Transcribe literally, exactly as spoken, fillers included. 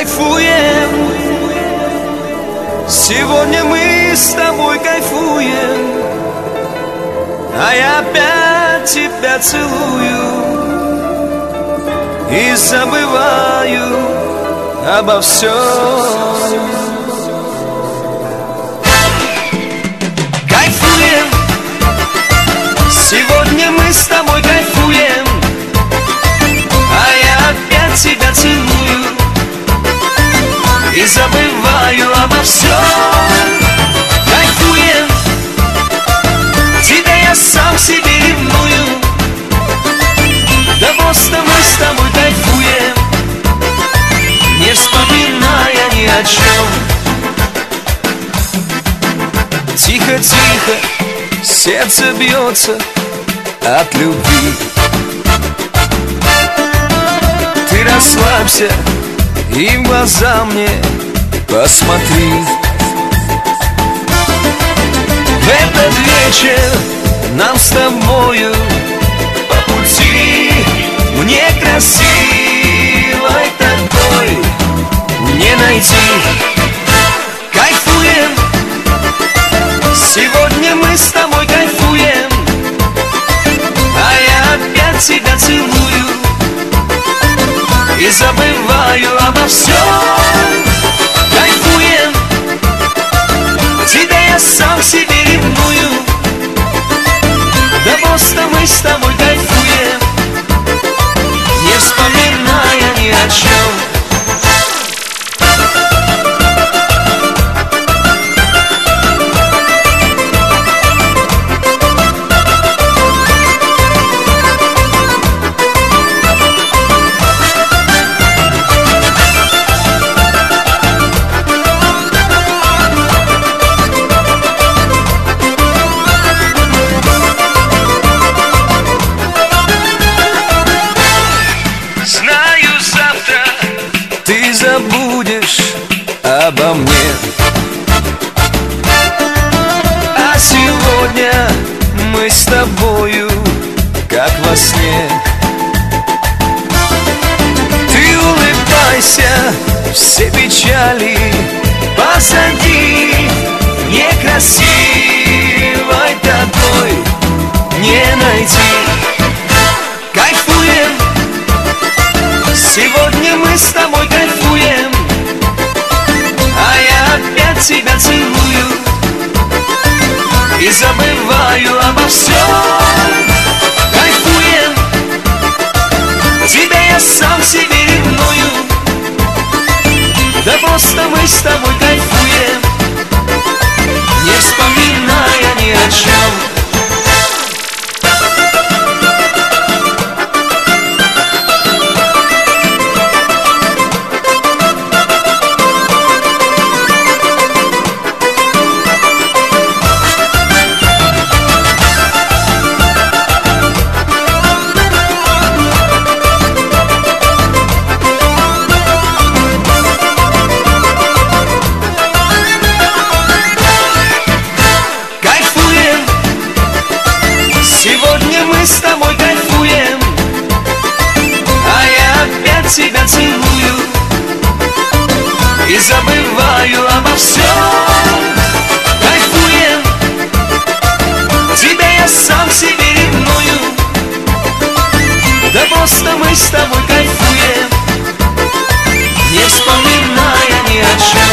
кайфуем. Сегодня мы с тобой кайфуем, а я опять тебя целую и забываю обо всем. Кайфуем, сегодня мы с тобой кайфуем, а я опять тебя целую и забываю обо всем. Кайфуем, тебя я сам себе ревную, да просто мы с тобой кайфуем, не вспоминая ни о чем. Тихо-тихо сердце бьется от любви. Ты расслабься и в глаза мне посмотри. В этот вечер нам с тобою по пути, мне красивой такой не найти. Кайфуем, сегодня мы с тобой кайфуем, а я опять тебя целую и забываю обо всем. Кайфуем, тебя я сам себе ревную, да просто мы с тобой кайфуем, не вспоминая ни о чем. Забудешь обо мне, а сегодня мы с тобою как во сне. Ты улыбайся, все печали позади, некрасивой такой не найти. Кайфуем, сегодня мы с тобой кайфуем, а я опять тебя целую и забываю обо всем. Кайфуем, тебя я сам себе ревную, да просто мы с тобой кайфуем, не вспоминая ни о чем. Сегодня мы с тобой кайфуем, а я опять тебя целую и забываю обо всем. Кайфуем, тебя я сам себе ревную, да просто мы с тобой кайфуем, не вспоминая ни о чем.